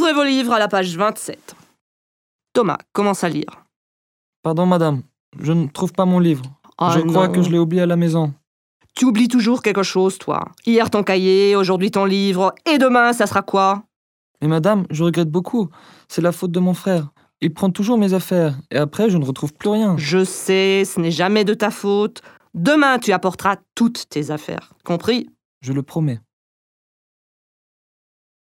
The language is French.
Ouvrez vos livres à la page 27. Thomas commence à lire. Pardon, madame, je ne trouve pas mon livre. Ah je crois non. que je l'ai oublié à la maison. Tu oublies toujours quelque chose, toi. Hier ton cahier, aujourd'hui ton livre, et demain ça sera quoi? Mais madame, je regrette beaucoup. C'est la faute de mon frère. Il prend toujours mes affaires, et après, je ne retrouve plus rien. Je sais, ce n'est jamais de ta faute. Demain tu apporteras toutes tes affaires. Compris? Je le promets.